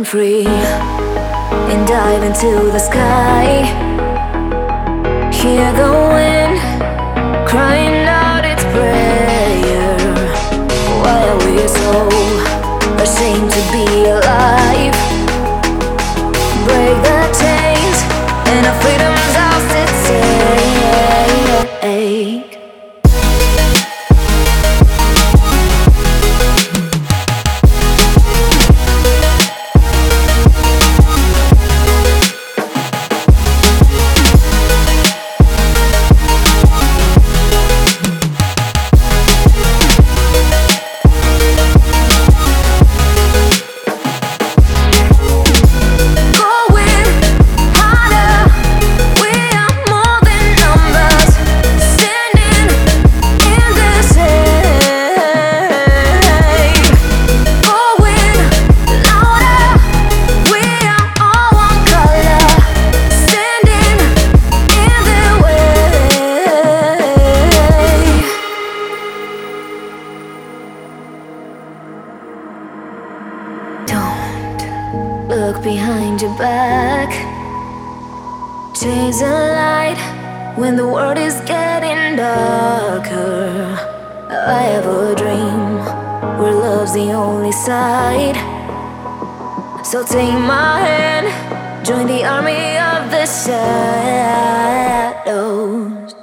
free and dive into the sky. Hear the wind crying out its prayer. Why are we so ashamed to be alive? Break the chains and our freedom's ours to take. Look behind your back. Chase a light when the world is getting darker. I have a dream where love's the only side. So take my hand, join the army of the shadows.